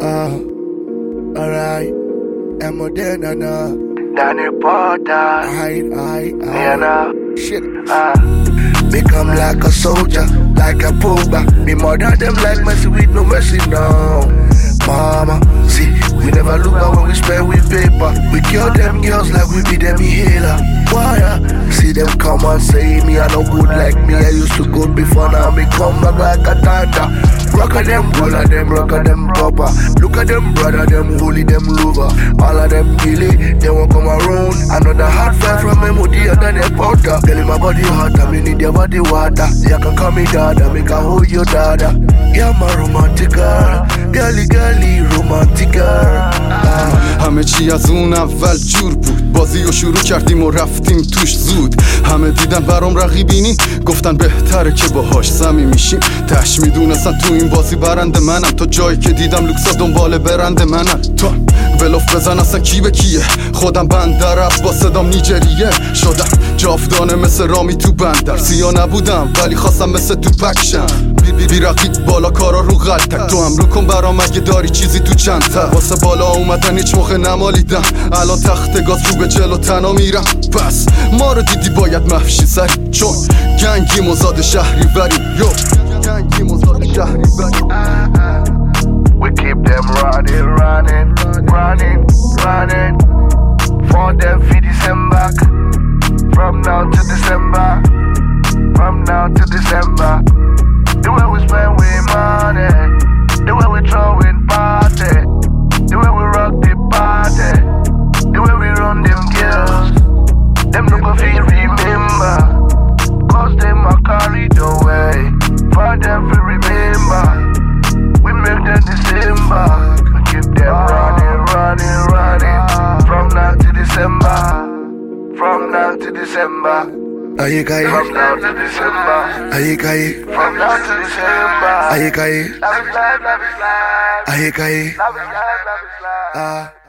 Alright, I'm Modena now. Danny Potter, I shit. Become like a soldier, like a Pogba. Me murder them like Messi with no mercy, no. Mama, see, we never look at when we spend with paper. We kill them girls like we be them healer. Why? See them come and say me I no good like me. I used to go before, now me come back like a thunder. Rock at them, roll at them, rock at them proper. Look at them brother, them holy, them lover. All of them killy, they won't come around. Another hard fight from them who dear than a powder. Girl in my body hot, I me need your body water. You can call me dada, make I hold your dada. Yeah, my romantic girl, girly romantic girl. همه چی از اون اول جور بود، بازی رو شروع کردیم و رفتیم توش زود. همه دیدن برام رقیبینی، گفتن بهتره که باهاش صمیمی میشیم. تش میدونستن تو این بازی برنده منم، تا جایی که دیدم لوکسا دنبال برنده منم. تو بلوف بزن اصلا کی به کیه، خودم بندر رفت با صدام نیجریه. شدم جاودانه مثل رامی تو بندر، سیا نبودم ولی خواستم مثل تو پکشم. بی رقیب بالا کارا رو غلطک، تو هم رو کن برام اگه داری چیزی تو چند تا. واسه بالا اومدن هیچ موقع نمالیدم، الان تخت گاز رو به جلو تنها میرم. پس ما رو دیدی باید محشی سری، چون گنگی مزاد شهری بریم. یو گنگی مزاد شهری بریم. we keep them running for them for December. From now to December, the way we spend with money, the way we throwing party, the way we rock the party, the way we run them girls. Them no go feel remember, cause them are carried away. For them to remember, we make them December. We keep them running from now to December, from now to December. Aye kai, From now to December, aye kai, from now to December. aye kai, Love is life, love is life. aye kai. Love is life, love is life.